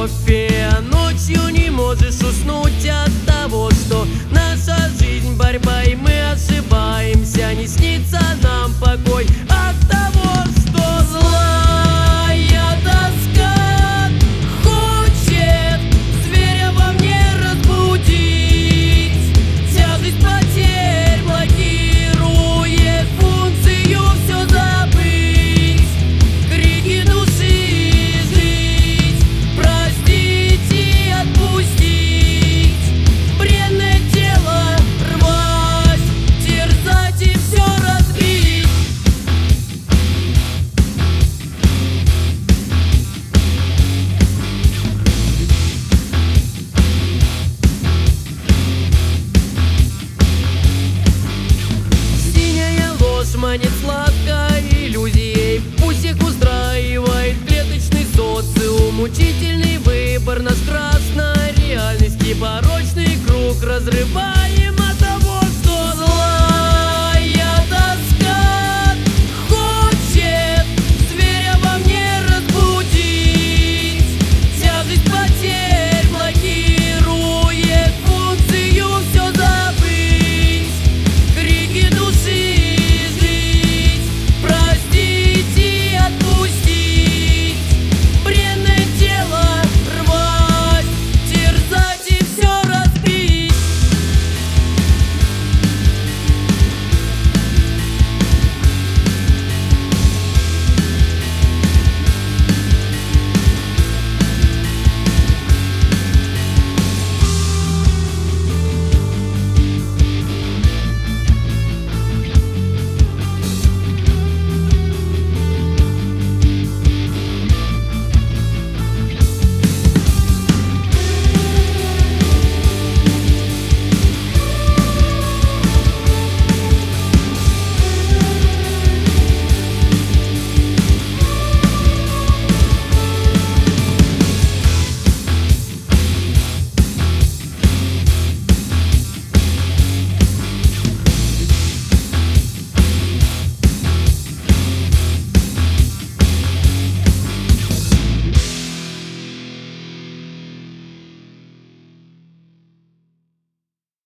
кофе. Ночью не можешь уснуть от того, что наша жизнь борьба, и мы ошибаемся. Не снится нам покой от того, что злая тоска хочет зверя во мне разбудить. Тяжесть потерь блокирует функцию все забыть. Крики души жить, простить и отпустить. Бренное тело рвать, терзать и все разбить. Синяя ложь манит сладкой иллюзией, пусть их устраивает клеточный социум. Мучительный выбор на страстной реальности, порочный круг разрываем.